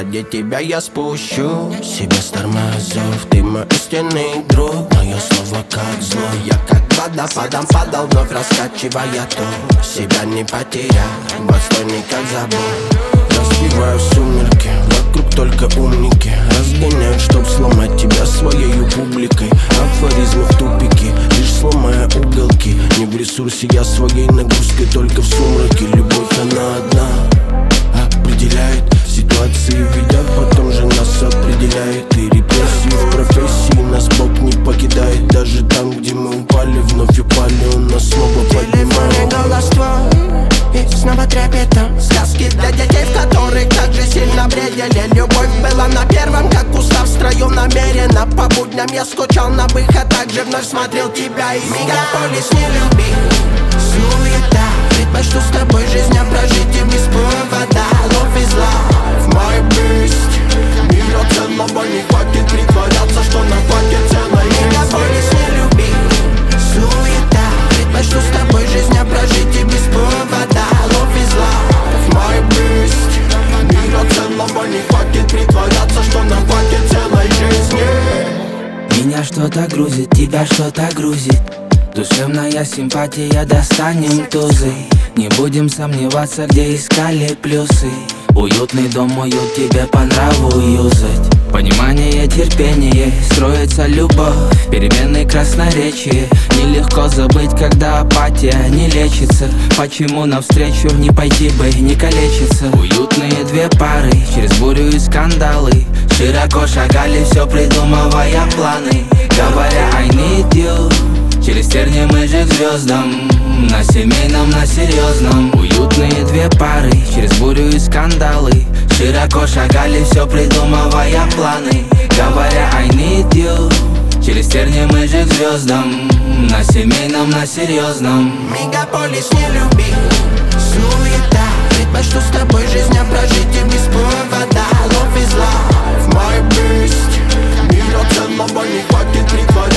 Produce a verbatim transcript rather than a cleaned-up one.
ради тебя я спущу себя с тормозов. Ты мой истинный друг, но я снова как злой. Я как водопадом падал, вновь раскачивая то. Себя не потерял, отстой никак забыл. Разбиваю сумерки, вокруг только умники. Разгоняют, чтоб сломать тебя своей публикой. Афоризмы в тупике, лишь сломая уголки. Не в ресурсе я своей нагрузкой, только в сумраке. Любовь она одна определяет ситуации, ведет, потом же нас определяет. И репрессии в профессии нас Бог не покидает. Даже там, где мы упали, вновь упали, он нас снова поднимает. Голос твой, и снова трепетом. Сказки для детей, в которых так же сильно бредили. Любовь была на первом, как устав в строю намеренно. По будням я скучал на выход, также вновь смотрел тебя и мегаполис не любил. Суета, предпочту с тобой жизнь прожить и без повода. Love is life, my best. Мира ценного не хватит притворяться, что нам хватит целой жизни. Мегаполис не любил. Суета, предпочту с тобой жизнь прожить и без повода. Love is life, my best. Мира ценного не хватит притворяться, что нам хватит целой жизни. Меня что-то грузит, тебя что-то грузит. Душевная симпатия, достанем тузы. Не будем сомневаться, где искали плюсы. Уютный дом, уют тебе по нраву юзать. Понимание, терпение, строится любовь. Переменные красноречие. Нелегко забыть, когда апатия не лечится. Почему навстречу не пойти бы, не калечиться? Уютные две пары, через бурю и скандалы. Широко шагали, все придумывая планы. Говоря I need you, через тернии мы же к звездам. На семейном, на серьезном. Уютные две пары, через бурю и скандалы. Широко шагали, все придумывая планы. Говоря I need you, через тернии мы же к звездам. На семейном, на серьезном. Мегаполис не любил. Суета, предпочту с тобой жизнь прожить и без повода. Love is life, my best. Мира ценного не хватит притворяться.